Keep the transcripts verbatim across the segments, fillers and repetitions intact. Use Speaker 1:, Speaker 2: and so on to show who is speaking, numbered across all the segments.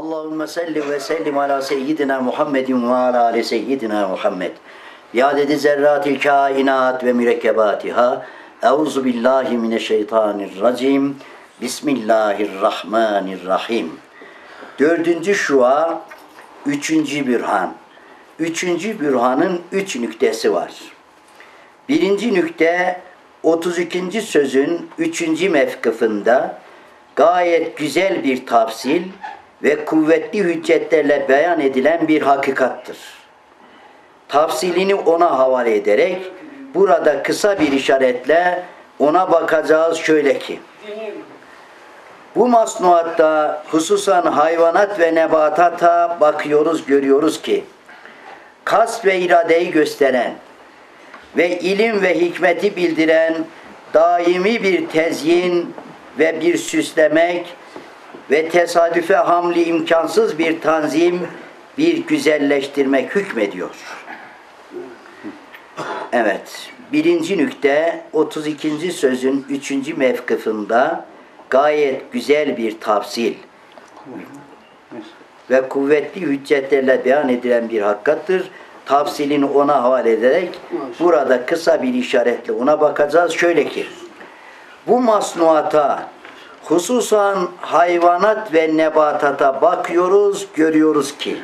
Speaker 1: Allahümme salli ve sellim ala seyyidina Muhammedin ve ala ali seyyidina Muhammed. Bi adedi zerratil kainat ve mürekkebatiha. Euzu billahi mineşşeytanirracim. Bismillahirrahmanirrahim. Dördüncü şua, üçüncü bürhan. Üçüncü bürhanın üç nüktesi var. Birinci nükte, otuz ikinci sözün üçüncü mevkıfında gayet güzel bir tafsil ve kuvvetli hüccetlerle beyan edilen bir hakikattır. Tafsilini ona havale ederek burada kısa bir işaretle ona bakacağız şöyle ki, bu masnuatta hususan hayvanat ve nebatata bakıyoruz, görüyoruz ki kasd ve iradeyi gösteren ve ilim ve hikmeti bildiren daimi bir tezyin ve bir süslemek ve tesadüfe hamli imkansız bir tanzim, bir güzelleştirmek hükmediyor. Evet, birinci nükte otuz ikinci sözün üçüncü mevkıfında gayet güzel bir tafsil ve kuvvetli hüccetlerle beyan edilen bir hakikattır. Tafsilini ona havale ederek burada kısa bir işaretle ona bakacağız. Şöyle ki, bu masnuata hususan hayvanat ve nebatata bakıyoruz, görüyoruz ki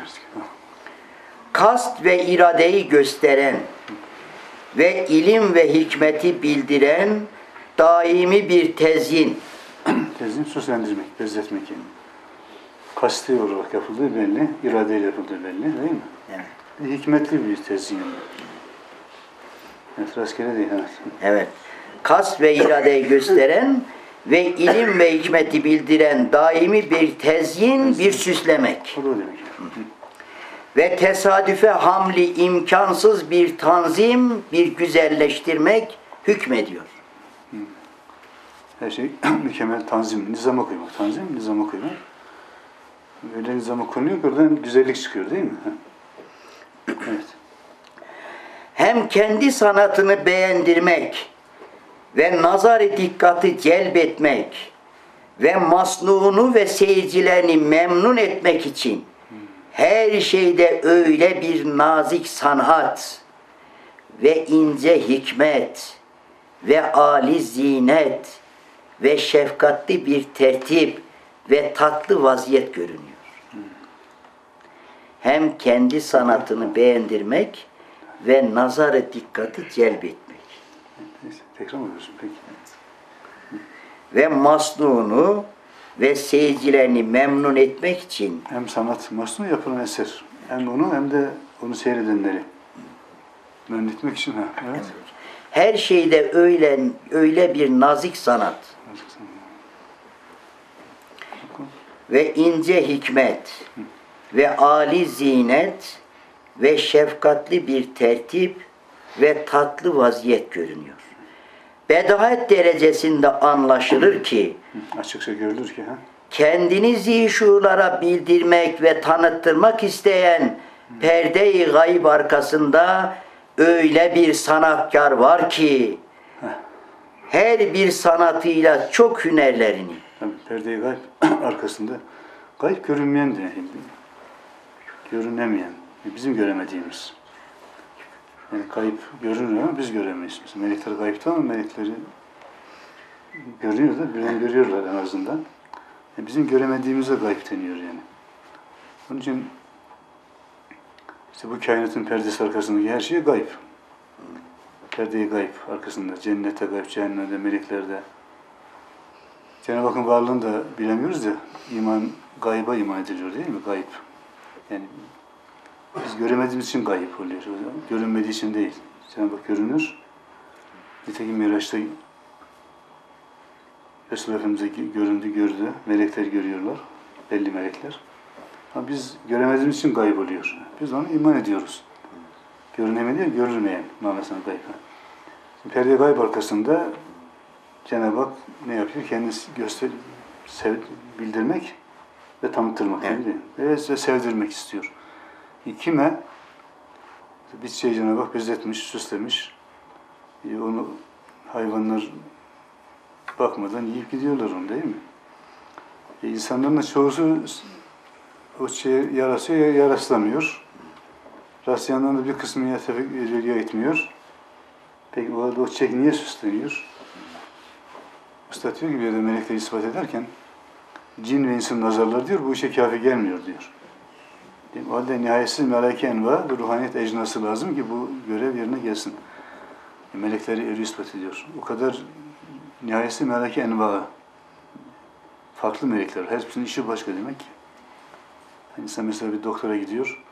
Speaker 1: kast ve iradeyi gösteren ve ilim ve hikmeti bildiren daimi bir tezyin.
Speaker 2: Tezyin süslendirmek, benzetmek yani. Kasti olarak yapıldığı belli, iradeyle yapıldığı belli değil mi?
Speaker 1: Evet.
Speaker 2: Hikmetli bir tezyin. Evet, rastgele değil. Evet.
Speaker 1: Evet. Kast ve iradeyi gösteren ve ilim ve hikmeti bildiren daimi bir tezyin, bir süslemek.
Speaker 2: O da demek.
Speaker 1: Ve tesadüfe hamli imkansız bir tanzim, bir güzelleştirmek hükmediyor.
Speaker 2: Her şey mükemmel tanzim, nizama koymak. Tanzim, nizama koymak. Öyle nizama konuyor ki oradan güzellik çıkıyor değil mi? Evet.
Speaker 1: Hem kendi sanatını beğendirmek ve nazar-ı dikkati celbetmek ve masnuunu ve seyircilerini memnun etmek için her şeyde öyle bir nazik sanat ve ince hikmet ve âli zinet ve şefkatli bir tertip ve tatlı vaziyet görünüyor. Hem kendi sanatını beğendirmek ve nazar-ı dikkati celbetmek.
Speaker 2: Neyse, tekrar mı ediyorsun peki?
Speaker 1: Ve masnuunu ve seyircilerini memnun etmek için
Speaker 2: Hem sanat, masnu yapılan eser. Hem onu hem de onu seyredenleri memnun etmek için. Ha, evet.
Speaker 1: her şeyde öyle öyle bir nazik sanat ve ince hikmet ve âli zinet ve şefkatli bir tertip ve tatlı vaziyet görünüyor. Bedahet derecesinde anlaşılır ki
Speaker 2: Açıkça görülür ki ha.
Speaker 1: kendini zişurlara bildirmek ve tanıttırmak isteyen perde-i gayb arkasında öyle bir sanatkar var ki her bir sanatıyla çok hünerlerini
Speaker 2: Tabii perde-i gayb arkasında gayb görünmeyen de görünemeyen, bizim göremediğimiz. Yani kayıp görünüyor ama biz göremeyiz. Mesela melekler kayıpta ama melekleri görüyor da, birini görüyorlar en azından. Yani bizim göremediğimize gayb deniyor yani. Onun için işte bu kainatın perdesi arkasındaki her şey gayb. Perde-i gayb arkasında, cennete gayb, cehennemde, meleklerde. Cenab-ı Hakk'ın varlığını da bilemiyoruz da iman, gayba iman ediliyor değil mi? Gayb. Yani biz göremediğimiz için gayip oluyor. Görünmediği için değil. Cenab-ı Hak görünür. Nitekim Miraç'ta Resulullah Efendimiz'e göründü, gördü. Melekler görüyorlar. Belli melekler. Ama biz göremediğimiz için gayip oluyor. Biz ona iman ediyoruz. Görünemediği, görülmeyen manasına gayb. Perde gayb arkasında Cenab-ı Hak ne yapıyor? Kendisi göster, sev, bildirmek ve tanıtırmak. Evet. Ve sevdirmek istiyor. Kime? Bir şey Cenab-ı Hak benzetmiş, süslemiş. Onu hayvanlar bakmadan yiyip gidiyorlar onu değil mi? E insanların da çoğusu o şeye yarasıyor ya yaraslamıyor. Rastlayanların da bir kısmı ya tefek ediyor ya etmiyor. Peki o arada o çiçek niye süsleniyor? Usta diyor ki bir yerde melekleri ispat ederken cin ve insan nazarları diyor bu işe kafi gelmiyor diyor. O halde nihayetsiz meleke enva ve ruhaniyet ecnası lazım ki bu görev yerine gelsin. Melekleri eri ispat ediyor. O kadar nihayetsiz meleke enva, farklı melekler. Hepsinin işi başka demek. Yani insan mesela bir doktora gidiyor.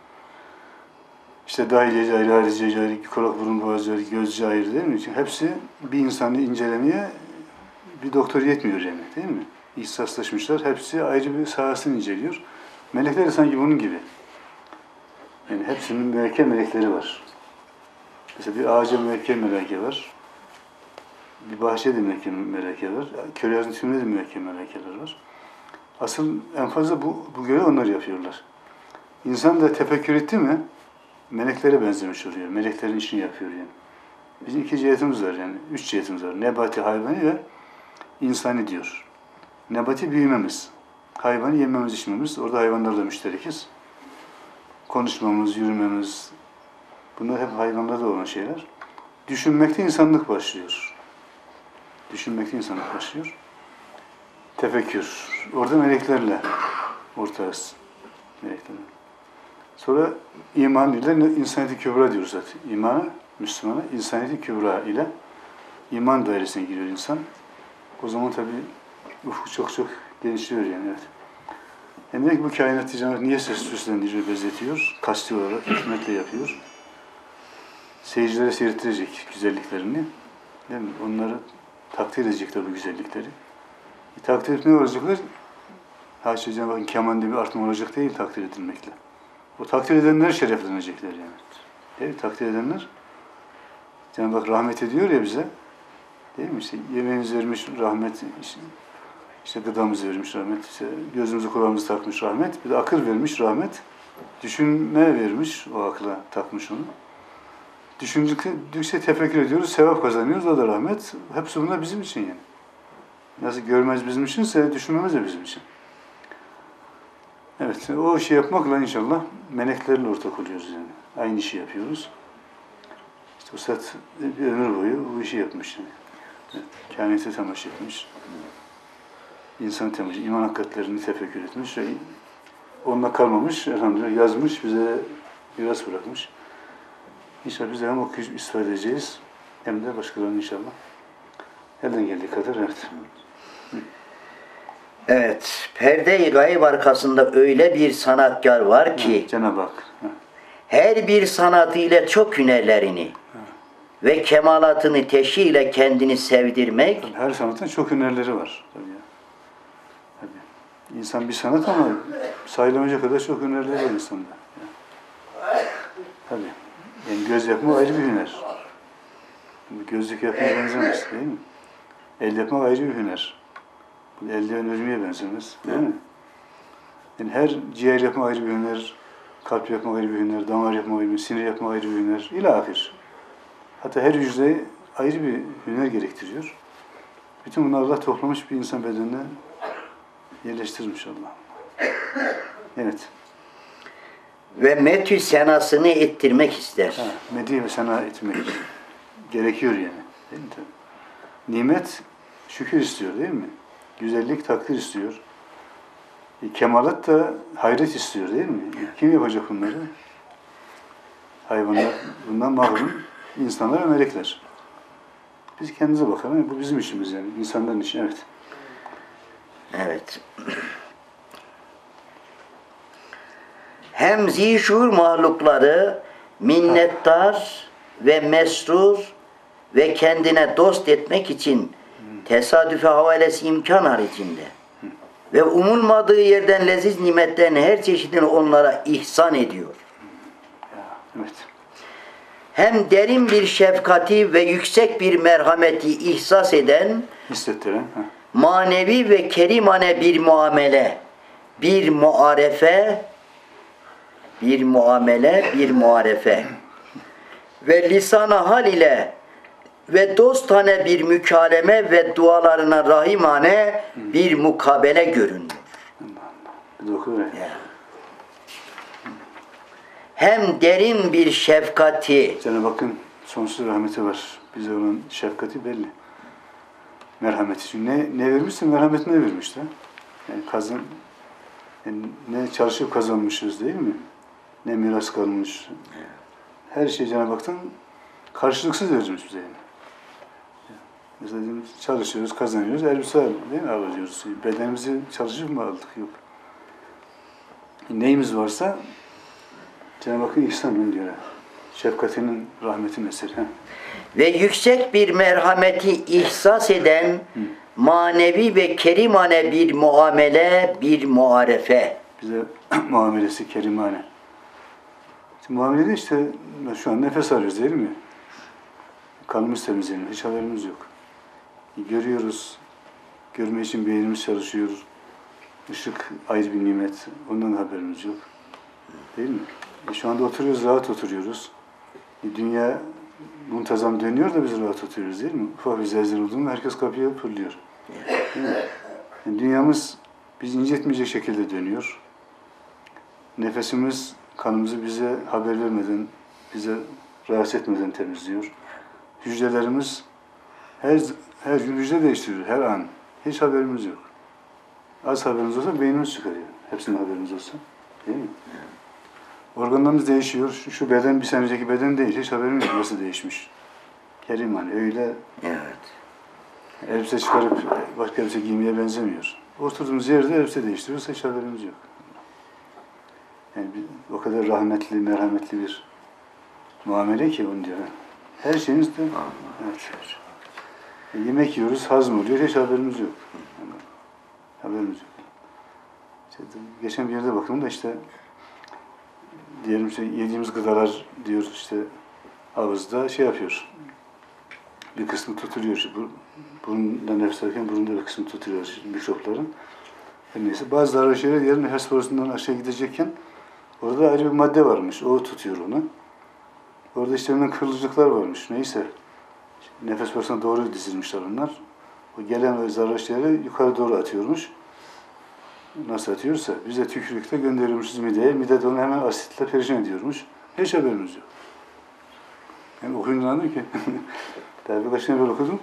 Speaker 2: İşte dahiliye ayrı, harici ayrı, kulak burun boğaz ayrı, gözcü ayrı değil mi? Çünkü hepsi bir insanı incelemeye bir doktor yetmiyor yani değil mi? İhtisaslaşmışlar. Hepsi ayrı bir sahasını inceliyor. Melekler de sanki bunun gibi. Yani hepsinin müekkem melekleri var. Mesela bir ağaca müekkem meleke var. Bir bahçede müekkem meleke var. Köylerde tümünde de müekkem melekeler var. Asıl en fazla bu, bu görevi onlar yapıyorlar. İnsan da tefekkür etti mi meleklere benzemiş oluyor. Meleklerin işini yapıyor yani. Bizim iki cihetimiz var yani. Üç cihetimiz var. Nebati, hayvani ve insani diyor. Nebati büyümemiz. Hayvanı yememiz, içmemiz. Orada hayvanlarla müşterekiz. Konuşmamız, yürümemiz. Bunlar hep hayvanlarda olan şeyler. Düşünmekte insanlık başlıyor. Düşünmekte insanlık başlıyor. Tefekkür. Orada meleklerle ortağız. Meleklerle. Sonra iman ile insaniyeti kübra diyoruz zaten. İmana, Müslümana, insaniyeti kübra ile iman dairesine giriyor insan. O zaman tabii ufuk çok çok genişliyor yani. Evet. Yani demek ki bu kainat ticaret niye ses süslendiriyor, bezetiyor? Kasti olarak, hikmetle yapıyor. Seyircilere seyrettirecek güzelliklerini. Değil mi? Onları takdir edecekler bu güzellikleri. E, takdir edip ne olacaklar? Haşa Cenab-ı Hakk'ın kemanda bir artma olacak değil takdir edilmekle. O takdir edenler şereflenecekler yani. Değil mi? Takdir edenler Cenab-ı Hak rahmet ediyor ya bize. Değil mi? İşte yemeğimizi vermiş rahmet, işte, işte gıdamızı vermiş rahmet, işte gözümüzü kulağımızı takmış rahmet, bir de akıl vermiş rahmet, düşünme vermiş, o akla takmış onu. Düşündükçe tefekkür ediyoruz, sevap kazanıyoruz, o da rahmet. Hepsi bunlar bizim için yani. Nasıl görmez bizim içinse düşünmemiz de bizim için. Evet, o işi yapmakla inşallah meleklerle ortak oluyoruz yani. Aynı işi yapıyoruz. İşte Üstad bir ömür boyu bu işi yapmış yani. Evet, kainatı temaşa etmiş. İnsan temaşa, iman hakikatlerini tefekkür etmiş. Onunla kalmamış, elhamdülillah yazmış, bize miras bırakmış. İnşallah biz de hem okuyup istifade edeceğiz, hem de başkalarının inşallah. Elden geldiği kadar, evet.
Speaker 1: Evet, perde-i gayb arkasında öyle bir sanatkar var ki
Speaker 2: Cenab-ı Hak.
Speaker 1: her bir sanatı ile çok hünerlerini ve kemalatını teşhi ile kendini sevdirmek.
Speaker 2: Tabii her sanatın çok hünerleri var. Tabii ya. Tabii. İnsan bir sanat ama sayılamayacak kadar çok hünerleri var insanda. Yani. Tabii. Yani göz yapmak ayrı bir hüner. Gözlük yapmaya benzemez değil mi? El yapmak ayrı bir hüner. Eldiven örmeye benzemez değil mi? Yani her ciğer yapmak ayrı bir hüner, kalp yapmak ayrı bir hüner, damar yapmak ayrı bir hüner, sinir yapmak ayrı bir hüner, ilahir. Hatta her hücre ayrı bir hüner gerektiriyor. Bütün bunları Allah toplamış bir insan bedenine yerleştirmiş Allah. Evet.
Speaker 1: Ve metü senasını ettirmek ister.
Speaker 2: Ha, medih ve sena etmek gerekiyor yani. Değil mi? Tabii. Nimet şükür istiyor değil mi? Güzellik takdir istiyor. E, kemalat da hayret istiyor değil mi? Kim yapacak bunları? Hayvanlar bundan mahrum, insanlar ve melekler. Biz kendimize bakalım. Bu bizim işimiz yani. İnsanların işi. Evet.
Speaker 1: Evet. Hem zişur mahlukları minnettar ve mesrur ve kendine dost etmek için tesadüfe havalesi imkan haricinde ve umulmadığı yerden leziz nimetlerin her çeşidini onlara ihsan ediyor.
Speaker 2: Evet.
Speaker 1: Hem derin bir şefkati ve yüksek bir merhameti ihsas eden,
Speaker 2: hissettiren,
Speaker 1: manevi ve kerimane bir muamele, bir muarefe, bir muamele, bir muarefe ve lisan-ı hal ile ve dostane bir mükaleme ve dualarına rahimane bir mukabele görünüyor.
Speaker 2: Bir de oku öyle.
Speaker 1: hem derin bir şefkati.
Speaker 2: Cenab-ı Hakk'ın sonsuz rahmeti var. Bize olan şefkati belli. Merhameti. Çünkü ne, ne vermişse merhametine vermiş de. Yani kazan, yani ne çalışıp kazanmışız değil mi? Ne miras kalmış. Her şey Cenab-ı Hak'tan karşılıksız verilmiş bize yani. Mesela çalışıyoruz, kazanıyoruz, elbise değil mi alıyoruz? Bedenimizi çalışıp mı aldık? Yok. Neyimiz varsa Cenab-ı Hakk'ın ihsanının diyor. Şefkatinin, rahmetin eseri.
Speaker 1: Ve yüksek bir merhameti ihsas eden
Speaker 2: Hı.
Speaker 1: manevi ve kerimane bir muamele, bir muarefe.
Speaker 2: Bize muamelesi kerimane. İşte muamelede işte şu an nefes alıyoruz değil mi? Kanımız temizleniyor, hiç haberimiz yok. Görüyoruz, görme için beynimiz çalışıyor. Işık ayrı bir nimet, ondan haberimiz yok. Değil mi? E şu anda oturuyoruz, rahat oturuyoruz. E dünya muntazam dönüyor da biz rahat oturuyoruz değil mi? Ufak bir zelzele olduğunda herkes kapıya fırlıyor. Değil mi? Yani dünyamız bizi incitmeyecek şekilde dönüyor. Nefesimiz kanımızı bize haber vermeden, bize rahatsız etmeden temizliyor. Hücrelerimiz her her gün hücre değiştiriyor, her an. Hiç haberimiz yok. Az haberimiz olsa beynimiz çıkarıyor. Hepsinin haberimiz olsa. Değil mi? Organlarımız değişiyor. Şu, şu beden bir sene önceki beden değil. Hiç haberimiz yok nasıl değişmiş. Kerim öyle
Speaker 1: Evet.
Speaker 2: elbise çıkarıp başka elbise giymeye benzemiyor. Oturduğumuz yerde elbise değiştiriyoruz. Hiç haberimiz yok. Yani bir, o kadar rahmetli, merhametli bir muamele ki onu diyor. Her şeyimiz de evet. E, yemek yiyoruz, hazm oluyor. Hiç haberimiz yok. Yani, haberimiz yok. İşte, geçen bir yerde baktım da işte diyelim işte yediğimiz gıdalar diyor işte ağızda şey yapıyor. Bir kısmı tutuluyor. Bu, burunda nefes alırken burunda bir kısmı tutuluyor mikropların. Her neyse bazı zararlı şeyler diğer nefes borusundan aşağı gidecekken orada ayrı bir madde varmış. O tutuyor onu. Orada işte hemen kırılcıklar varmış. Neyse. Nefes borusuna doğru dizilmişler onlar. O gelen o zararlı şeyleri yukarı doğru atıyormuş. Nasıl atıyorsa biz de tükürükte gönderiyormuşuz mideye. Mide de onu hemen asitle perişan ediyormuş. Hiç haberimiz yok. Yani okuyunca anladım ki daha birkaç sene böyle okudum.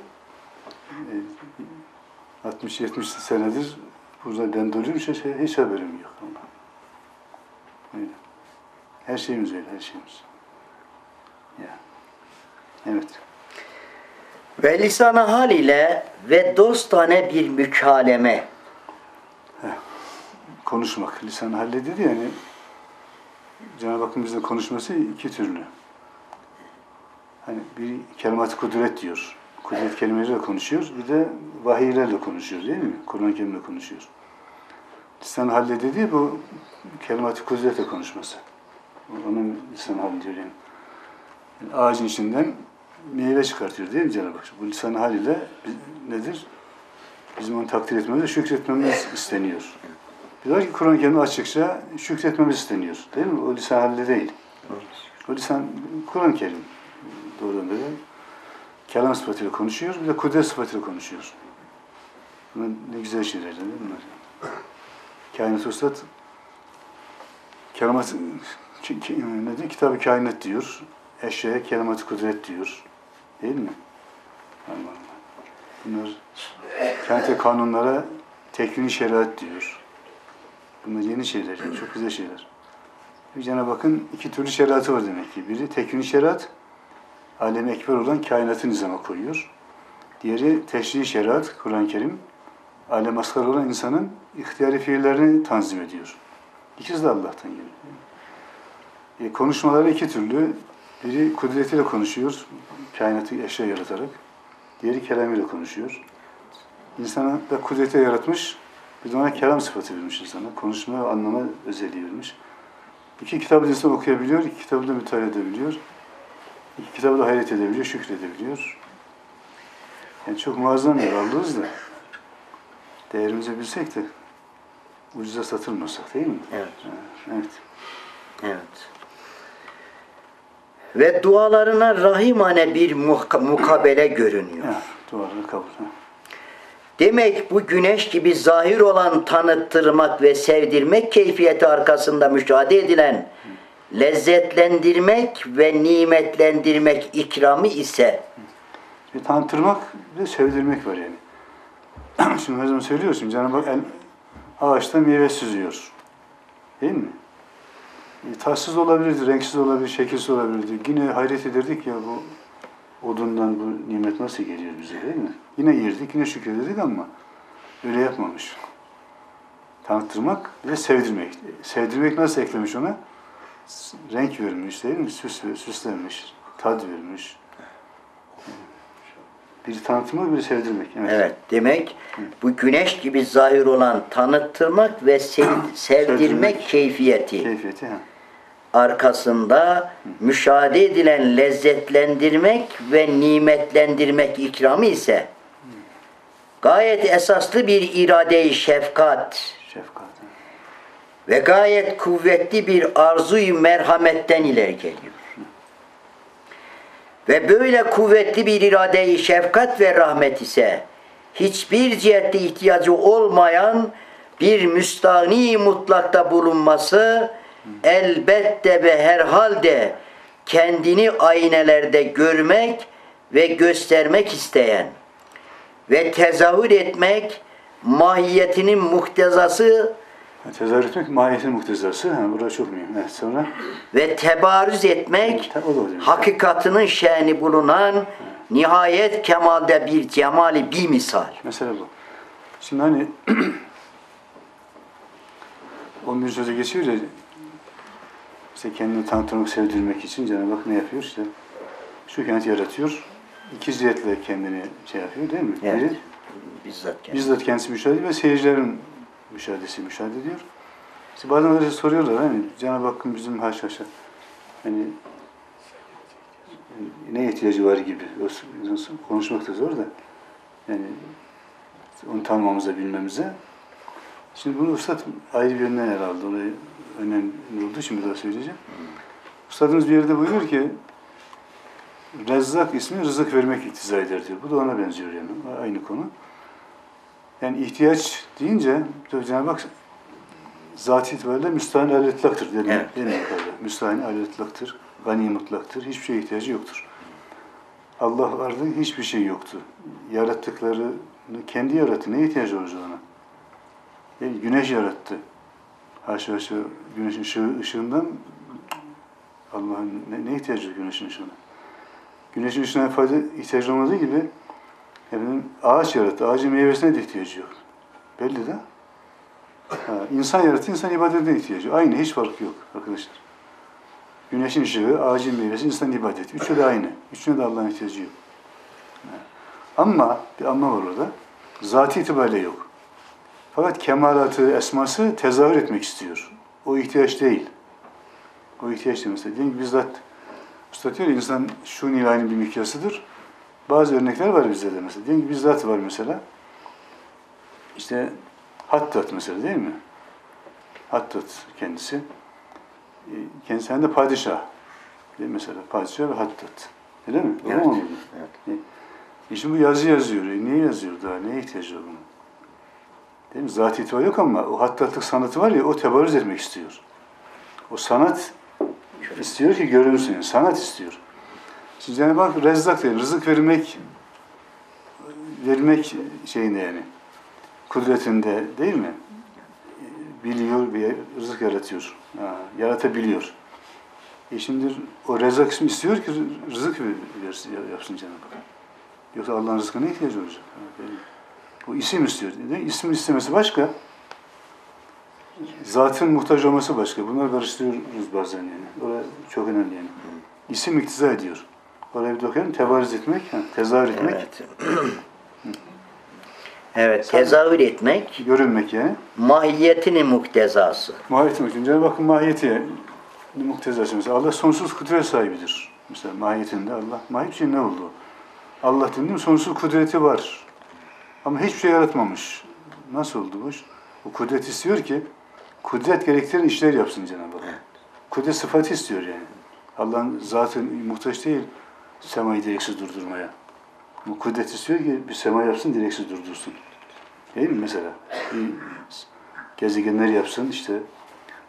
Speaker 2: altmış yetmiş senedir burada ben doluyorum. Hiç, hiç haberim yok. Öyle. Her şeyimiz öyle, her şeyimiz. Ya. Evet.
Speaker 1: Ve lisan-ı hal ile ve dostane bir mükaleme.
Speaker 2: Heh. Konuşmak. Lisan-ı hal dedi yani Cenab-ı Hakk'ın bizle konuşması iki türlü. Hani bir kelimat-ı kudret diyor. Kudret kelimeleriyle konuşuyor. Bir de vahiylerle konuşuyor değil mi? Kur'an-ı Kerim'le konuşuyor. Lisan-ı hal dediği bu kelimat-ı kudretle konuşması. Onun lisan-ı hal diyor yani. Yani ağacın içinden meyve çıkartıyor değil mi Cenab-ı Hak? Bu lisan-ı hal ile nedir? Bizim onu takdir etmemiz ve şükretmemiz isteniyor. Diyor ki Kur'an-ı Kerim'de açıkça şükretmemiz isteniyor. Değil mi? O lisan-ı hal değil. O lisan Kur'an-ı Kerim. Doğrudan böyle. Kelam sıfatıyla konuşuyor, bir de kudret sıfatıyla konuşuyor. Bunlar ne güzel şeyler değil mi bunlar? Kainat Üstad kelimat ne diyor? Kitab-ı Kainat diyor. Eşyaya kelimat-ı kudret diyor. Değil mi? Allah Allah. Bunlar kainat kanunlara tekvin-i şeriat diyor. Bunlar yeni şeyler, yani çok güzel şeyler. Cenab-ı Hakk'ın iki türlü şeriatı var demek ki. Biri tekvin-i şeriat, alem-i ekber olan kainatı nizama koyuyor. Diğeri teşri-i şeriat, Kur'an-ı Kerim, alem asgar olan insanın ihtiyari fiillerini tanzim ediyor. İkisi de Allah'tan geliyor. E, konuşmaları iki türlü. Biri kudretiyle konuşuyor, kainatı eşya yaratarak. Diğeri kelamıyla konuşuyor. İnsana da kudreti yaratmış, bir de ona kelam sıfatı vermiş insana. Konuşma ve anlama özelliği vermiş. İki kitabı insan okuyabiliyor, iki kitabı da müteala edebiliyor. İki kitabı da hayret edebiliyor, şükredebiliyor. Yani çok muazzam bir varlığız da değerimizi bilsek de ucuza satılmasak değil mi?
Speaker 1: Evet.
Speaker 2: Evet.
Speaker 1: Evet. Ve dualarına rahimane bir muka- mukabele görünüyor.
Speaker 2: Ya, duaları kabul. Ha.
Speaker 1: Demek bu güneş gibi zahir olan tanıttırmak ve sevdirmek keyfiyeti arkasında müşahede edilen lezzetlendirmek ve nimetlendirmek ikramı ise
Speaker 2: Bir tanıtırmak ve sevdirmek var yani. Şimdi her zaman söylüyorsun, Cenab-ı Hak el, ağaçta meyve süzüyor. Değil mi? E, tatsız olabilirdi, renksiz olabilir, şekilsiz olabilirdi. Yine hayret ederdik ya bu odundan bu nimet nasıl geliyor bize, değil mi? Yine yerdik, yine şükrederdik ama öyle yapmamış. Tanıttırmak ve sevdirmek. Sevdirmek nasıl eklemiş ona? Renk vermiş, değil mi? Süs, süslenmiş, tad vermiş. Bir tanıtmak, bir sevdirmek. Evet.
Speaker 1: evet demek bu güneş gibi zahir olan tanıttırmak ve sev, sevdirmek
Speaker 2: Sevdirmek.
Speaker 1: keyfiyeti.
Speaker 2: Keyfiyeti. Ha.
Speaker 1: Arkasında müşahede edilen lezzetlendirmek ve nimetlendirmek ikramı ise gayet esaslı bir irade-i şefkat
Speaker 2: Şefkat. Ha.
Speaker 1: ve gayet kuvvetli bir arzu-i merhametten ileri geliyor. Ve böyle kuvvetli bir irade-i şefkat ve rahmet ise hiçbir cihette ihtiyacı olmayan bir müstahni mutlakta bulunması elbette ve herhalde kendini aynelerde görmek ve göstermek isteyen ve tezahür etmek mahiyetinin muhtezası
Speaker 2: Tezahür etmek mahiyetin muhtezası. Ha, burası çok mühim. Evet, sonra
Speaker 1: ve tebarüz etmek
Speaker 2: o da oluyor.
Speaker 1: hakikatının şe'ni bulunan nihayet kemalde bir cemali bir misal.
Speaker 2: Mesela bu. Şimdi hani on bir söze geçiyor ya, işte kendini tanıtmak, sevdirmek için Cenab-ı Hak ne yapıyor? İşte şu kent yaratıyor. İki cihetle kendini şey yapıyor, değil mi?
Speaker 1: Evet.
Speaker 2: Biri
Speaker 1: Bizzat kendisi.
Speaker 2: bizzat kendisi müşahede ediyor ve seyircilerin müşahedesi müşahede ediyor. İşte bazen öyle soruyorlar hani Cenab-ı Hakk'ın bizim haşa haşa hani ne ihtiyacı var gibi. Konuşmak da zor da yani onu tanımamıza, bilmemize. Şimdi bunu Üstad ayrı bir yönden ele aldı. Orayı önemli olduğu için bir daha söyleyeceğim. Üstadımız bir yerde buyuruyor ki Rezzak ismi rızık vermek iktiza eder diyor. Bu da ona benziyor yani. Aynı konu. Yani ihtiyaç deyince Cenab-ı Hak zat itibariyle müstahni al-itlaktır. Değil mi?
Speaker 1: Evet.
Speaker 2: Değil mi? Müstahni al-itlaktır. Gani mutlaktır. Hiçbir şeye ihtiyacı yoktur. Allah vardı, hiçbir şey yoktu. Yarattıklarını kendi yarattı. Neye ihtiyacı olacak ona? Yani güneş yarattı. Haşa haşa güneşin ışığı, ışığından Allah'ın ne, ne ihtiyacı var güneşin ışığına? Güneşin ışığına fayda ihtiyacı olmadığı gibi efendim, ağaç yarattı. Ağacın meyvesine de ihtiyacı yok. Belli de. Ha, insan yarattı, insan ibadetine ihtiyacı. Aynı, hiç fark yok arkadaşlar. Güneşin ışığı, ağacın meyvesi, insan ibadeti. Üçü de aynı. Üçüne de Allah'ın ihtiyacı yok. Ha. Ama bir ama var orada. Zati itibariyle yok. Fakat kemalatı, esması tezahür etmek istiyor. O ihtiyaç değil. O ihtiyaç değil mesela. Diyelim ki bizzat Üstad diyor ya, insan şu nilayının bir mikyasıdır. Bazı örnekler var bizde de mesela. Diyelim ki bizzat var mesela. İşte Hattat mesela değil mi? Hattat kendisi. Kendisi hem de padişah. Değil mi mesela? Padişah ve Hattat. Öyle mi?
Speaker 1: Evet.
Speaker 2: Doğru mu?
Speaker 1: Evet.
Speaker 2: E şimdi bu yazı yazıyor. E niye yazıyor daha? Neye ihtiyacı var bunun? Değil mi? Zat itibar yok ama o hattatlık sanatı var ya, o tebarüz etmek istiyor. O sanat istiyor ki görünsün. Sanat istiyor. Şimdi Cenab-ı Hak rezzak değil, rızık vermek vermek şeyinde yani kudretinde değil mi? Biliyor, bir rızık yaratıyor. Ha, yaratabiliyor. E şimdi o rezzak ismi istiyor ki rızık versin, yapsın Cenab-ı Hak. Yoksa Allah'ın rızkına ihtiyacı olacak. Bu isim istiyor. İsim istemesi başka. Zatın muhtaç olması başka. Bunları karıştırıyoruz bazen yani. Orası çok önemli yani. İsim iktiza ediyor. Oraya bir dokuyalım. Tebarüz etmek, yani tezahür etmek.
Speaker 1: Evet. Evet, tezahür etmek
Speaker 2: Görünmek yani.
Speaker 1: mahiyetinin muktezası.
Speaker 2: Mahiyeti mi? Cenab-ı Hakk'ın mahiyeti muktezası. Mesela Allah sonsuz kudret sahibidir. Mesela mahiyetinde Allah. Mahiyet şey ne oldu? Allah dediğim sonsuz kudreti var. Ama hiçbir şey yaratmamış. Nasıl oldu bu iş? O kudret istiyor ki kudret gerektiren işler yapsın Cenab-ı Hak. Kudret sıfatı istiyor yani. Allah'ın zatı muhtaç değil semayı direksiz durdurmaya. Bu kudret istiyor ki bir sema yapsın, direksiz durdursun. Değil mi mesela? Bir gezegenler yapsın, işte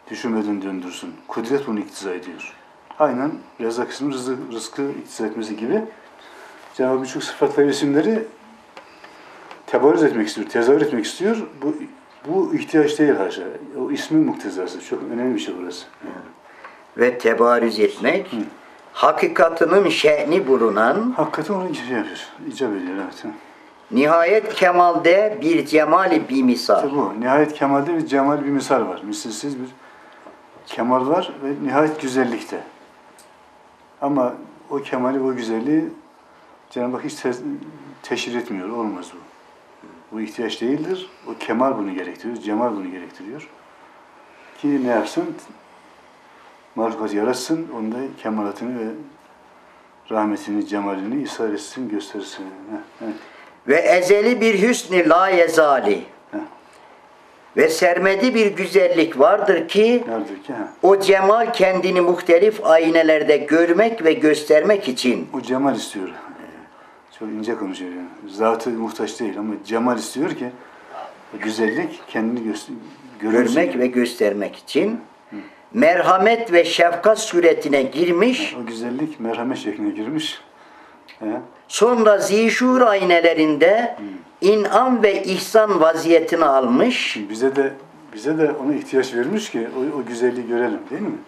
Speaker 2: düşünmeden döndürsün. Kudret bunu iktiza ediyor. Aynen Rezzak ismi rızı, rızkı iktiza etmesi gibi Cenab-ı birçok sıfat ve isimleri tebarüz etmek istiyor, tezahür etmek istiyor. Bu bu ihtiyaç değil haşa. O ismin muktezası. Çok önemli bir şey burası.
Speaker 1: Ve tebarüz etmek, Hı. hakikatının şe'ni bulunan,
Speaker 2: hakikaten onu şey yapıyor, icap ediyor. Evet.
Speaker 1: Nihayet kemalde bir cemali bir misal.
Speaker 2: İşte bu. Nihayet kemalde bir cemal bir misal var. Misilsiz bir kemal var ve nihayet güzellikte. Ama o kemali, o güzelliği Cenab-ı Hak hiç te teşhir etmiyor. Olmaz bu. Bu ihtiyaç değildir. O kemal bunu gerektiriyor. Cemal bunu gerektiriyor. Ki ne yapsın? Mahlukatı yaratsın. Onda kemalatını ve rahmetini, cemalini ishar etsin, göstersin. Evet.
Speaker 1: Ve ezeli bir hüsnü la yezali. Heh. Ve sermedi bir güzellik vardır ki,
Speaker 2: vardır ki
Speaker 1: o cemal kendini muhtelif aynelerde görmek ve göstermek için.
Speaker 2: O cemal istiyor. Çok ince konuşuyor yani. Zatı muhtaç değil ama cemal istiyor ki o güzellik kendini
Speaker 1: görmek ve göstermek için. Hı. Merhamet ve şefkat suretine girmiş.
Speaker 2: O güzellik merhamet şekline girmiş. He.
Speaker 1: Sonra zişur aynelerinde hmm. inam ve ihsan vaziyetini almış.
Speaker 2: Bize de bize de ona ihtiyaç vermiş ki o, o güzelliği görelim, değil mi?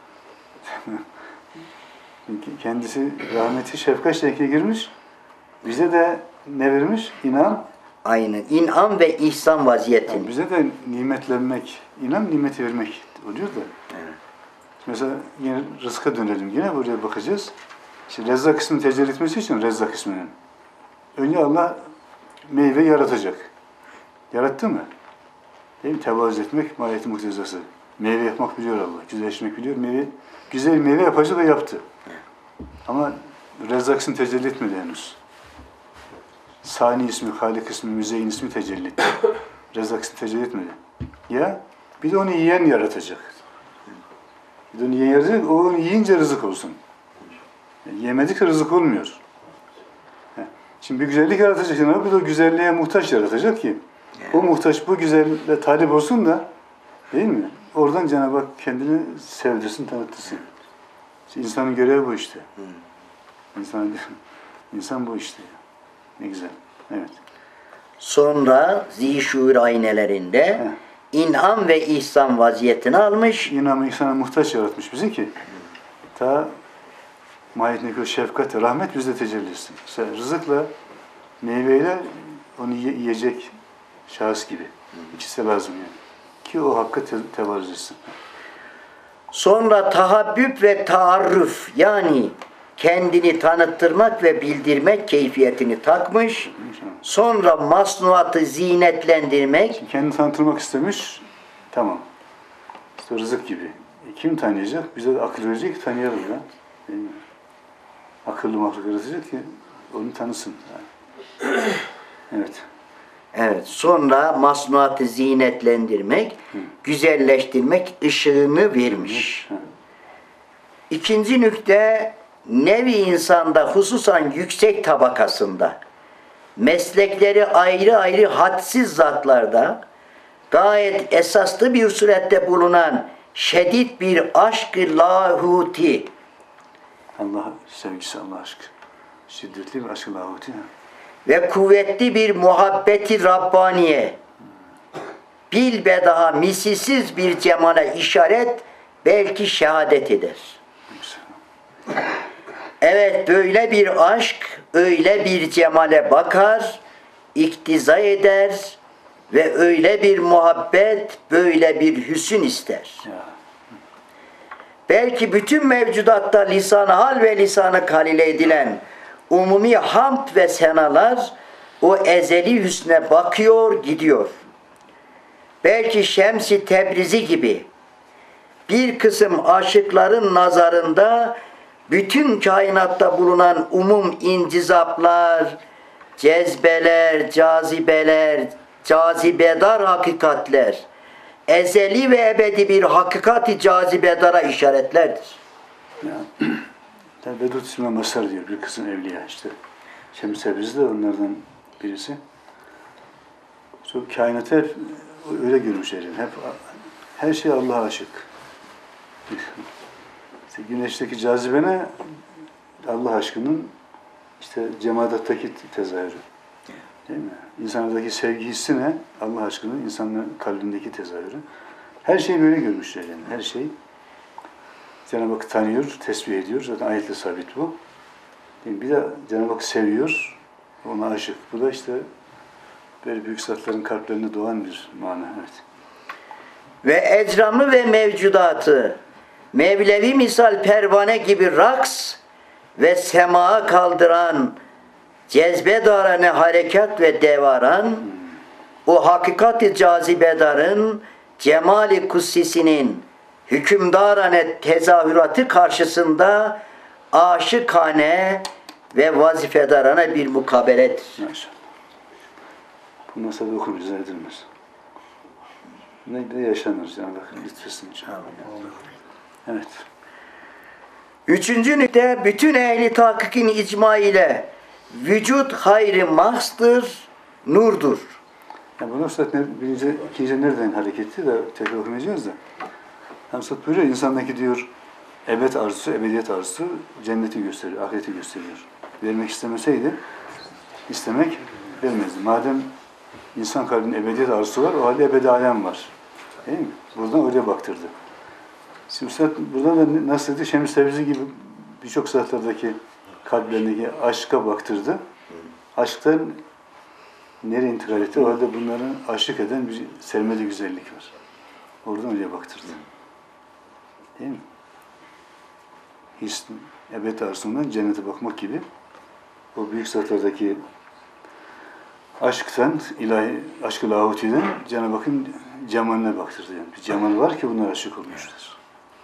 Speaker 2: Kendisi rahmeti şefkat şekline girmiş. Bize de ne vermiş? İnam.
Speaker 1: Aynen. İnam ve ihsan vaziyetini.
Speaker 2: Yani bize de nimetlenmek, inam nimeti vermek oluyor da. Evet. Mesela yine rızka dönelim. Yine buraya bakacağız. İşte Rezzak ismini tecelli etmesi için Rezzak isminin. Önce Allah meyve yaratacak. Yarattı mı? Değil mi? Tevazu etmek mahiyeti muktezası. Meyve yapmak biliyor Allah. Güzelleşmek biliyor. Meyve, güzel meyve yapacak ve yaptı. Ama Rezzak ismini tecelli etmedi henüz. Sani ismi, Halik ismi, Müzeyyin ismi tecelli etti. Rezzak ismi tecelli etmedi. Ya bir de onu yiyen yaratacak. Bir de onu yiyen yaratacak. O onu yiyince rızık olsun. Yemedik rızık olmuyor. Şimdi bir güzellik yaratacak. Bir de o güzelliğe muhtaç yaratacak ki o muhtaç bu güzelliğe talip olsun da, değil mi? Oradan Cenab-ı Hak kendini sevdirsin, tanıtırsın. İşte insanın görevi bu işte. İnsan, insan bu işte. Ne güzel. Evet.
Speaker 1: Sonra zişur aynelerinde Heh. inam ve ihsan vaziyetini almış.
Speaker 2: İnam ve ihsana muhtaç yaratmış bizi ki ta mahiyetindeki o şefkat, rahmet bizde tecelli etsin. İşte rızıkla, meyveyle onu yiyecek şahıs gibi. İkisi de lazım yani. Ki o hakkı te tevarüz etsin.
Speaker 1: Sonra tahabbüp ve taarruf, yani kendini tanıttırmak ve bildirmek keyfiyetini takmış. Sonra masnuatı zinetlendirmek.
Speaker 2: Şimdi kendini tanıtırmak istemiş. Tamam. İşte rızık gibi. E, kim tanıyacak? Bize de akıl verecek ki tanıyalım ya. Değil mi? Akıllı mahluk yaratacak ki onu tanısın. Yani. Evet.
Speaker 1: Evet. Sonra masnuatı zinetlendirmek, Hı. güzelleştirmek ışığını vermiş. Hı. İkinci nükte, nevi insanda hususan yüksek tabakasında, meslekleri ayrı ayrı hadsiz zatlarda, gayet esaslı bir surette bulunan şedid bir aşk-ı lahuti.
Speaker 2: Allah sevgisi, Allah aşkı. Şiddetli bir aşk-ı lahuti.
Speaker 1: Ve kuvvetli bir muhabbeti Rabbaniye. Bilbedaha misilsiz bir cemale işaret, belki şehadet eder. Evet, böyle bir aşk, öyle bir cemale bakar, iktiza eder ve öyle bir muhabbet, böyle bir hüsn ister. Belki bütün mevcudatta lisan-ı hal ve lisan-ı kalile edilen umumi hamd ve senalar o ezeli hüsne bakıyor, gidiyor. Belki Şems-i Tebrizi gibi bir kısım aşıkların nazarında bütün kainatta bulunan umum incizaplar, cezbeler, cazibeler, cazibedar hakikatler, ezeli ve ebedi bir hakikati cazibedara işaretlerdir.
Speaker 2: Vedud ismine Masar diyor bir kızın evliya işte. Şems-i Tebrizi de onlardan birisi. Çok kainatı hep öyle görmüş elim. Hep her şey Allah'a aşık. İşte güneşteki cazibene Allah aşkının işte cemadattaki tezahürü. Değil mi? İnsanlardaki sevgi hissine Allah aşkının insanların kalbindeki tezahürü. Her şey böyle görmüşler yani. Her şey Cenab-ı Hak tanıyor, tesbih ediyor. Zaten ayetle sabit bu. Değil mi? Bir de Cenab-ı Hak seviyor, ona aşık. Bu da işte böyle büyük zatların kalplerinde doğan bir mana. Evet.
Speaker 1: Ve ecramı ve mevcudatı Mevlevi misal pervane gibi raks ve semaa kaldıran cezbe darane harekat ve devaran o hakikat-i cazibedarın cemali kussisinin hükümdarane tezahüratı karşısında aşıkane ve vazifedarane bir mukabeledir.
Speaker 2: Maşallah. Bu nasıl da okunur, izah edilmez. Ne de yaşanır Cenab-ı Hak lütfesin inşallah. Evet.
Speaker 1: Üçüncü nükte bütün ehli tahkikin icma ile vücut hayrı mahstır, nurdur.
Speaker 2: Yani bunu zaten birinci, ikinci nereden hareketli de tekrar okumayacağız da. Hamsat buyuruyor, insandaki diyor ebed arzusu, ebediyet arzusu cenneti gösteriyor, ahireti gösteriyor. Vermek istemeseydi, istemek vermezdi. Madem insan kalbinin ebediyet arzusu var, o halde ebedi alem var. Değil mi? Buradan oraya baktırdı. Şimdi Üstad buradan da nasıl dedi, Şems-i Tebrizi gibi birçok zatlardaki kalplerindeki aşka baktırdı. Aşktan nereye intikal etti? O halde bunların aşık eden bir sevmeli güzellik var. Oradan oraya baktırdı. Değil mi? His, ebed arzusundan cennete bakmak gibi o büyük zatlardaki aşktan, ilahi, aşk-ı lahutiden Cenab-ı Hakk'ın cemaline baktırdı. Yani bir cemal var ki bunlar aşık olmuşlar.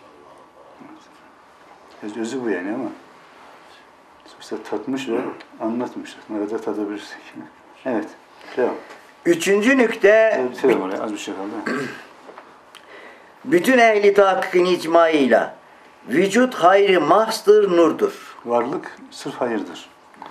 Speaker 2: Evet. Özü bu yani ama işte tatmış ve anlatmışlar. Ne kadar tadabilirsek. Evet. Devam.
Speaker 1: Üçüncü nükte
Speaker 2: Bitirelim oraya. Az bir şey kaldı.
Speaker 1: bütün ehli tahkikin icmaıyla vücut hayrı mahstır, nurdur.
Speaker 2: Varlık sırf hayırdır.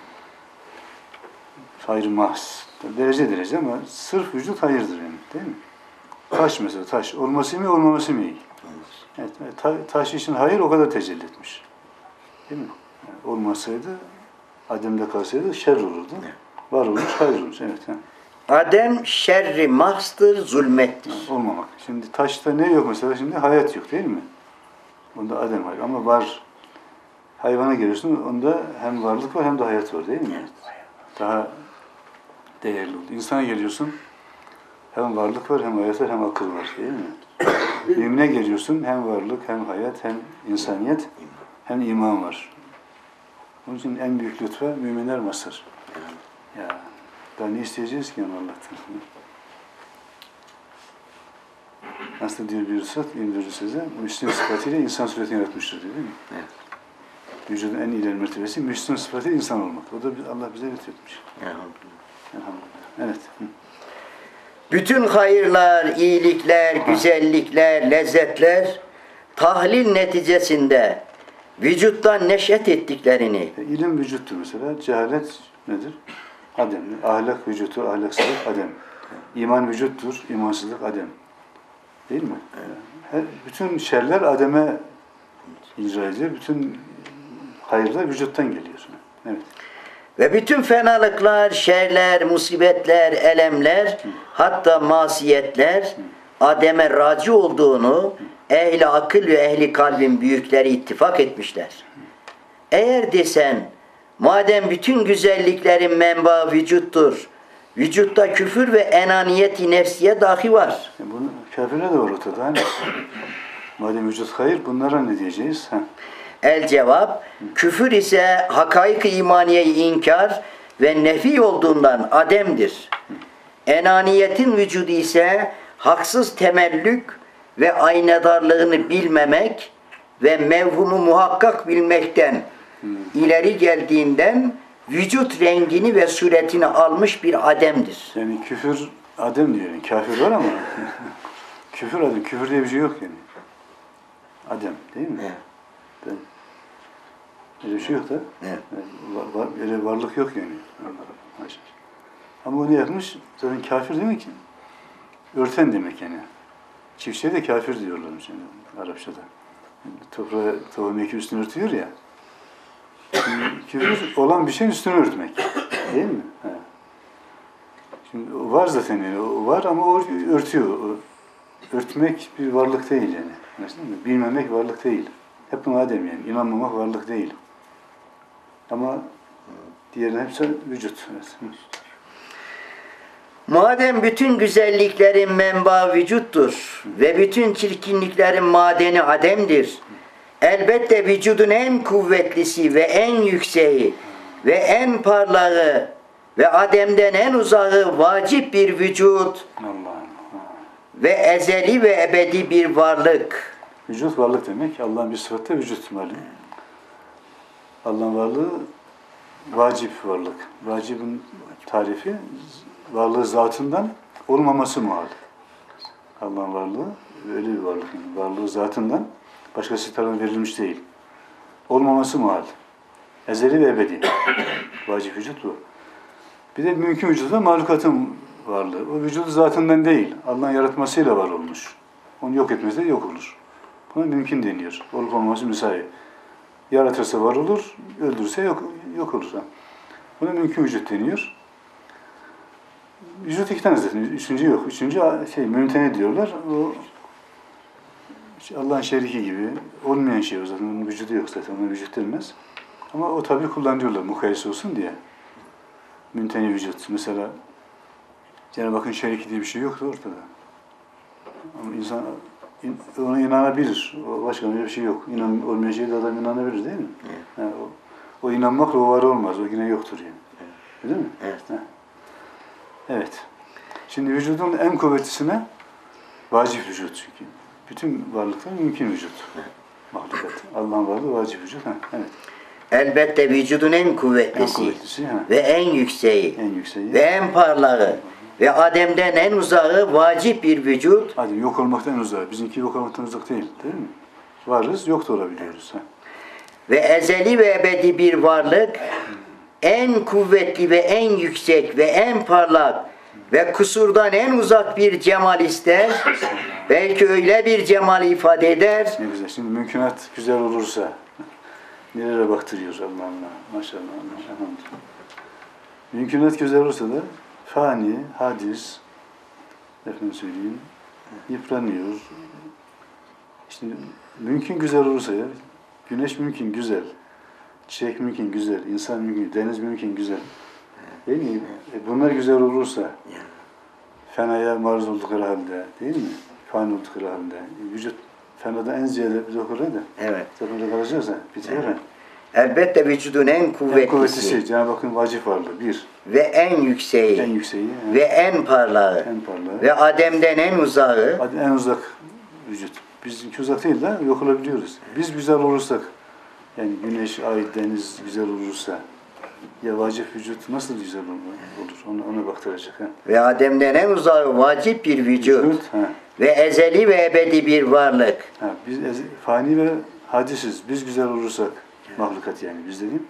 Speaker 2: Hayır mahs. Derece derece ama sırf vücut hayırdır yani. Değil mi? Taş mesela taş. Olması mı olmaması mı iyi? Evet, ta, taş için hayır o kadar tecelli etmiş. Değil mi? Yani olmasaydı, ademde kalsaydı şer olurdu. Var olmuş, hayır olmuş. Evet. Ha.
Speaker 1: Adem şerri mahstır, zulmettir.
Speaker 2: Yani olmamak. Şimdi taşta ne yok mesela? Şimdi hayat yok değil mi? Onda adem hayır. Ama var. Hayvana geliyorsun, onda hem varlık var hem de hayat var değil mi? Evet. Daha değerli oldu. İnsana geliyorsun, hem varlık var, hem hayat var, hem akıl var değil mi? Mümine geliyorsun, hem varlık, hem hayat, hem insaniyet, hem iman var. Onun için en büyük lütfa müminler mazhar. Ya, daha ne isteyeceğiz ki Allah'tan? Nasıl diyor bir üstad, indiriyor size, Müslüm sıfatıyla insan suretini yaratmıştır değil mi? Evet. Vücudun en ileri mertebesi Müslüm sıfatıyla insan olmak. O da Allah bize lütfetmiş. Elhamdülillah. Evet.
Speaker 1: Bütün hayırlar, iyilikler, güzellikler, lezzetler tahlil neticesinde vücuttan neşet ettiklerini.
Speaker 2: İlim vücuttur mesela. Cehalet nedir? Adem. Ahlak vücuttur, ahlaksızlık adem. İman vücuttur, imansızlık adem. Değil mi? Her, bütün şerler ademe icra ediyor. Bütün hayırlar vücuttan geliyor. Evet.
Speaker 1: Ve bütün fenalıklar, şerler, musibetler, elemler, Hı. hatta masiyetler Hı. Adem'e raci olduğunu Hı. ehli akıl ve ehli kalbin büyükleri ittifak etmişler. Hı. Eğer desen, madem bütün güzelliklerin menbaı vücuttur, vücutta küfür ve enaniyeti nefsiye dahi var.
Speaker 2: E bunu kafirler de var ortada. Hani? Madem vücut hayır, bunlara ne diyeceğiz? Ha.
Speaker 1: El cevap, küfür ise hakaik-i imaniyeyi inkar ve nefi olduğundan ademdir. Enaniyetin vücudu ise haksız temellük ve aynadarlığını bilmemek ve mevhumu muhakkak bilmekten hmm. ileri geldiğinden vücut rengini ve suretini almış bir ademdir.
Speaker 2: Yani küfür adem diyor. Yani kafir var ama küfür adem. Küfür diye bir şey yok yani. Adem değil mi? Evet. De, öyle bir şey yok da. Evet. Var, var, öyle varlık yok yani. Ama onu yapmış, zaten kafir demek ki. Örten demek yani. Çiftçiye de kafir diyorlarmış yani Arapçada. Toprağı, tohum eki üstünü örtüyor ya. Şimdi küfür olan bir şeyin üstünü örtmek. Değil mi? He. Şimdi o var zaten yani. O var ama o örtüyor. O, örtmek bir varlık değil yani. Anladın mı? Bilmemek varlık değil. Hep buna dem yani. İnanmamak varlık değil. Ama diğerinin hepsi vücut. Evet.
Speaker 1: Madem bütün güzelliklerin menbaı vücuttur ve bütün çirkinliklerin madeni ademdir. Elbette vücudun en kuvvetlisi ve en yükseği ve en parlağı ve ademden en uzağı vacip bir vücut
Speaker 2: Allah'ım.
Speaker 1: ve ezeli ve ebedi bir varlık.
Speaker 2: Vücut varlık demek. Allah'ın bir sıfatı vücut malum. Allah'ın varlığı vacip varlık. Vacibin tarifi varlığı zatından olmaması muhal. Allah'ın varlığı öyle bir varlık. Yani varlığı zatından başkası tarafından verilmiş değil. Olmaması muhal. Ezeli ve ebedi. Vacip vücut bu. Bir de mümkün vücut da mahlukatın varlığı. O vücudu zatından değil. Allah'ın yaratmasıyla var olmuş. Onu yok etmesi de yok olur. Buna mümkün deniyor. Olup olmaması müsait. Yaratırsa var olur, öldürürse yok, yok olur. Buna mümkün vücut deniyor. Vücut iki tane zaten, üçüncü yok. Üçüncü şey, mümtene diyorlar. O Allah'ın şeriki gibi olmayan şey o zaten. Onun vücudu yok zaten, ona vücut denmez. Ama o tabi kullanıyorlar mukayese olsun diye. Mümteni vücut. Mesela Cenab-ı Hakk'ın şeriki diye bir şey yoktu ortada. Ama insan ona inanabilir. O başka bir şey yok. İnan, olmayan şeye de adam inanabilir değil mi? Evet. Yani o, o inanmakla o var olmaz. O yine yoktur yani. Evet. Değil mi?
Speaker 1: Evet.
Speaker 2: Ha. Evet. Şimdi vücudun en kuvvetlisine vacip vücut çünkü. Bütün varlıklar mümkün vücut. Evet. Mahlukat. Allah'ın varlığı vacip vücut. Ha. Evet.
Speaker 1: Elbette vücudun en kuvvetlisi,
Speaker 2: En kuvvetlisi ha.
Speaker 1: ve en yükseği,
Speaker 2: En yükseği.
Speaker 1: ve en parlağı ve ademden en uzağı vacip bir vücut.
Speaker 2: Hadi yok olmaktan uzak. Bizimki yok olmaktan uzak değil. Değil mi? Varız, yok da olabiliyoruz. Ha.
Speaker 1: Ve ezeli ve ebedi bir varlık, en kuvvetli ve en yüksek ve en parlak ve kusurdan en uzak bir cemal ister. Belki öyle bir cemal ifade eder.
Speaker 2: Ne güzel. Şimdi mümkünat güzel olursa nereye baktırıyor Allah'ım. Maşallah. Maşallah. Mümkünat güzel olursa da fani, hadis, efendim söyleyeyim, yıpranıyor. İşte mümkün güzel olursa ya, güneş mümkün güzel, çiçek mümkün güzel, insan mümkün, deniz mümkün güzel. Değil mi? E bunlar güzel olursa, fenaya maruz oldukları halde, değil mi? Fani oldukları halde, e vücut fenada en ziyade bir dokura da.
Speaker 1: Evet.
Speaker 2: Zaten kalacağız ha, bitiyor ha.
Speaker 1: Elbette vücudun en
Speaker 2: En
Speaker 1: kuvvetlisi,
Speaker 2: kuvvetlisi Cenab-ı Hakk'ın vacip varlığı, bir.
Speaker 1: ve en yükseği
Speaker 2: En yükseği, ha.
Speaker 1: ve en parlağı
Speaker 2: en parlağı.
Speaker 1: ve ademden en uzağı.
Speaker 2: Hadi en uzak vücut. Bizimki uzak değil de yok olabiliyoruz. Biz güzel olursak, yani güneş, ay, deniz güzel olursa, ya vacip vücut nasıl güzel olur? Ona, ona baktıracak. Ha.
Speaker 1: Ve ademden en uzağı vacip bir vücut.
Speaker 2: Vücut, ha.
Speaker 1: Ve ezeli ve ebedi bir varlık.
Speaker 2: Ha, biz ez- fani ve hadisiz. Biz güzel olursak, mahlukat yani biz dediğim,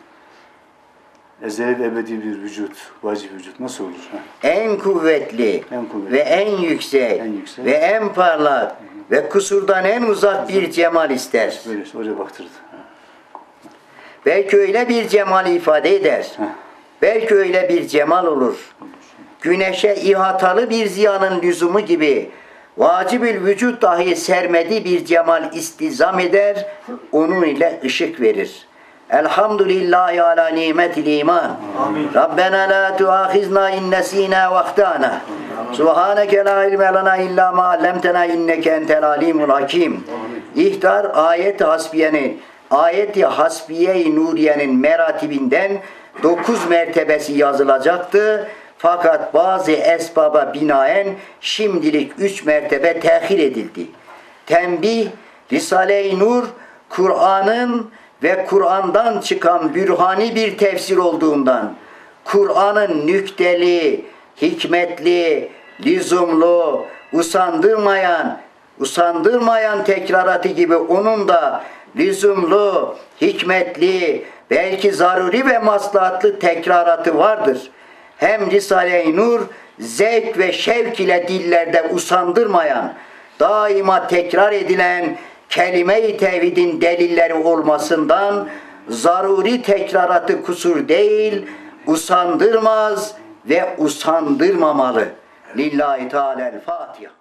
Speaker 2: ezeli ve ebedi bir vücut, vacip vücut nasıl olur? Ha.
Speaker 1: En kuvvetli,
Speaker 2: En kuvvetli.
Speaker 1: ve en yüksek,
Speaker 2: En yüksek.
Speaker 1: ve en parlak ve kusurdan en uzak bir cemal ister.
Speaker 2: Böyle işte oraya baktırdı. Ha.
Speaker 1: Belki öyle bir cemal ifade eder.
Speaker 2: Ha.
Speaker 1: Belki öyle bir cemal olur. Güneşe ihatalı bir ziyanın lüzumu gibi vacibül vücut dahi sermedi bir cemal istizam eder, onun ile ışık verir. Elhamdülillahi ala nimetil iman. Amin. Rabbena la tuahizna in nesina ve ahtana. Subhaneke la ilme lana illa ma allamtena inneke entel alimul hakim. İhtar ayet-i hasbiyenin, ayet-i hasbiye-i nuriyenin meratibinden dokuz mertebesi yazılacaktı. Fakat bazı esbaba binaen şimdilik üç mertebe tehir edildi. Tembih, Risale-i Nur, Kur'an'ın ve Kur'an'dan çıkan bürhani bir tefsir olduğundan, Kur'an'ın nükteli, hikmetli, lüzumlu, usandırmayan, usandırmayan tekraratı gibi onun da lüzumlu, hikmetli, belki zaruri ve maslahatlı tekraratı vardır. Hem Risale-i Nur, zevk ve şevk ile dillerde usandırmayan, daima tekrar edilen kelime-i tevhidin delilleri olmasından zaruri tekraratı kusur değil, usandırmaz ve usandırmamalı. Lillahi Teala'l Fatiha.